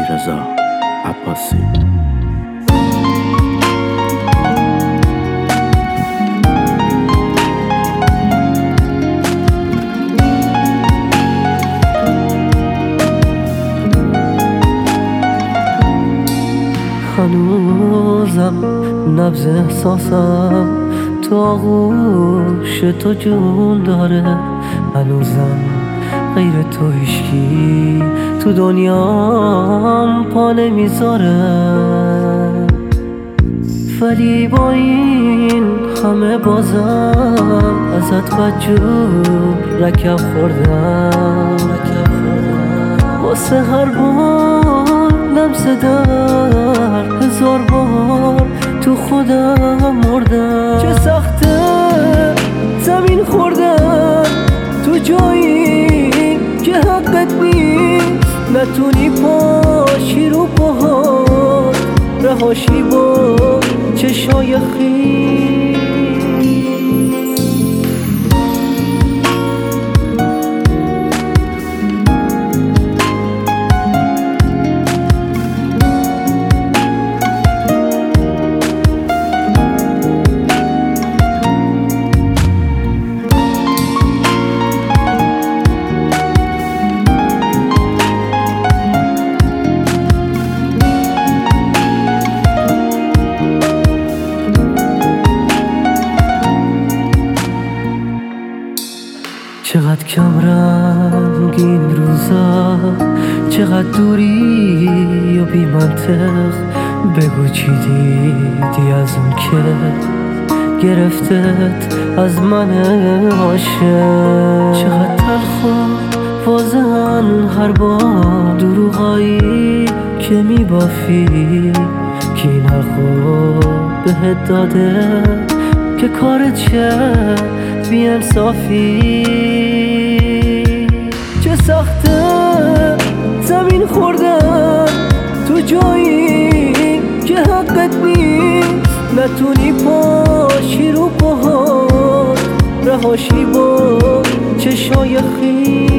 علیرضا عباسی. هنوزم نبض احساسم تو آغوش تو جون داره، هنوزم غیر تو هیچکی تو دنیام پا نمیذاره، ولی با این همه بازم ازت بدجور رکب خوردم. واسه هر بار لمس در هزار بار تو خودم مردم. چه سخته زمین خوردن تو جایی که حقت نیست، نتونی پاشی رو پاهات رهاشی با چشای خیس. چقدر کم رنگین روزا، چقدر دوری و بی منطق. بگو چی دیدی از اون که گرفتت از من عاشق. چقدر تلخ و واضحن هر بار دروغایی که میبافی، که این حقو بهت داده که کارت چه بی انصافی. چه سخته زمین خوردن تو جایی که حقت نیست، نتونی پاشی رو پاهات رهاشی با چشای خیس.